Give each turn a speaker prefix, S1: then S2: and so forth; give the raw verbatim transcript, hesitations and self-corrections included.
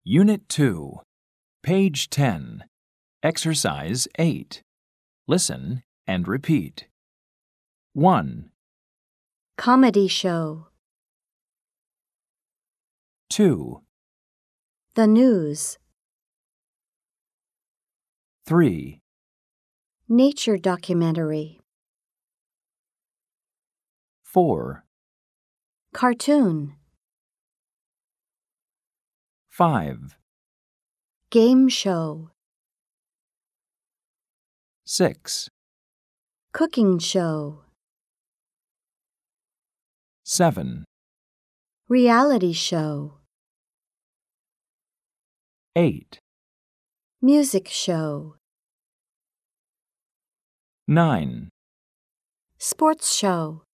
S1: Unit two, page ten, Exercise eight. Listen and repeat. one,
S2: Comedy show.
S1: two,
S2: The news.
S1: three,
S2: Nature documentary.
S1: four,
S2: Cartoon.
S1: five,
S2: Game show.
S1: six,
S2: Cooking show.
S1: seven,
S2: Reality show.
S1: eight,
S2: Music show.
S1: nine.
S2: Sports show.